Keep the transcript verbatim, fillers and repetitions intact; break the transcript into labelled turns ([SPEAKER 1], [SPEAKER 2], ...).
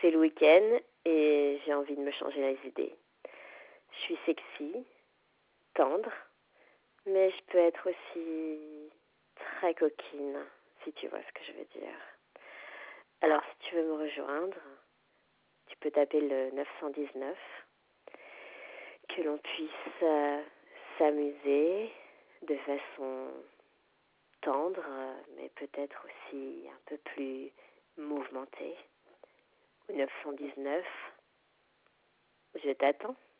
[SPEAKER 1] C'est le week-end et j'ai envie de me changer les idées. Je suis sexy, tendre, mais je peux être aussi très coquine, si tu vois ce que je veux dire. Alors, si tu veux me rejoindre, tu peux taper le neuf cent dix-neuf, que l'on puisse euh, s'amuser de façon tendre, mais peut-être aussi un peu plus mouvementée. Au neuf cent dix-neuf, je t'attends.